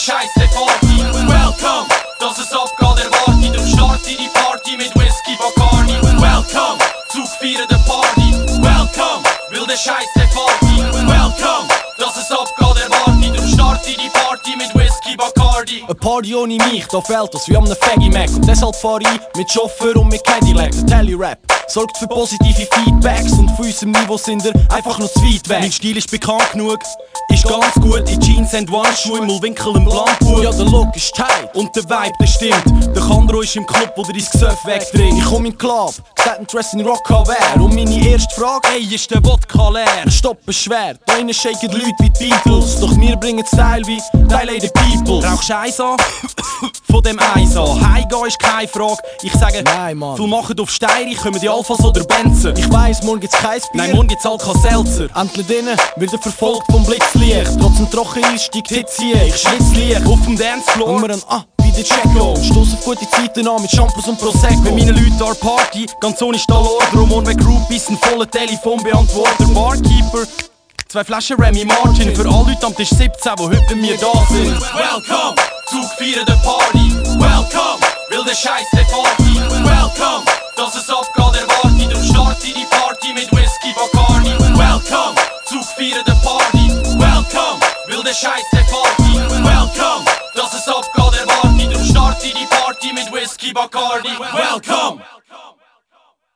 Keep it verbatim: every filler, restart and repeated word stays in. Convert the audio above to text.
Scheiß der Party. Welcome, dass es abgeht, erwarte. Drum starte die Party mit Whisky Bacardi. Welcome, Zug feiern der Party. Welcome, will der Scheiß der Party. Welcome, dass es abgeht, erwarte. Drum starte die Party mit Whisky Bacardi. Eine Party ohne mich, da fehlt das wie an einem Faggy Mac. Und deshalb fahr ich mit Chauffeur und mit Cadillac. Der Telly-Rap sorgt für positive Feedbacks und von unserem Niveau sind er einfach noch zu weit weg. Mein Stil ist bekannt genug, ist ganz gut. In Jeans and One-Schuhe, im Winkel im Blankenhut. Ja, der Look ist tight Und der Vibe, der stimmt. Der Kandro ist im Club, wo der dein Gesöff wegdringt. Ich komm in den Club, gesagt ein Dress in Rock-Wear. Und meine erste Frage, Ey, ist der Wodka leer? stoppen schwer. Da innen shaken Leute wie die Beatles. Doch wir bringen Style wie Teile the People. Rauchst du Eis an? Von dem Eis an. Heimgehen ist keine Frage. Ich sage, Nein, Mann. viel machen auf Steiri, kommen die Alphas oder Benzen. Ich weiss, morgen gibt's kein Bier. Nein, morgen gibt's Alka-Seltzer. Endlich drinnen wird er verfolgt vom Blitzlicht. Trotzdem trocken ist, steigt die Hitze hier. Ich schlitz Licht. Auf dem Dancefloor. Und wir an, ah, wie der Checo. Stoss auf gute Zeiten an mit Shampoos und Prosecco. Mit meinen Leuten an der Party, ganz ohne Stallor. Drum und mit Groupies, ein voller Telefonbeantworter. Barkeeper, zwei Flaschen Remy Martin. Für alle Leute am Tisch siebzehn, die heute bei mir da sind. Welcome, Zug feiern der Party. Welcome, will der Scheiß der Party. Welcome, dass es abgeht, erwarte. Drum starte die Party mit Whisky Bacardi. Welcome, Zug feiern der Party. Welcome, will der Scheiß der Party. Welcome, dass es abgeht, erwarte. Drum starte die Party mit Whisky Bacardi. Welcome.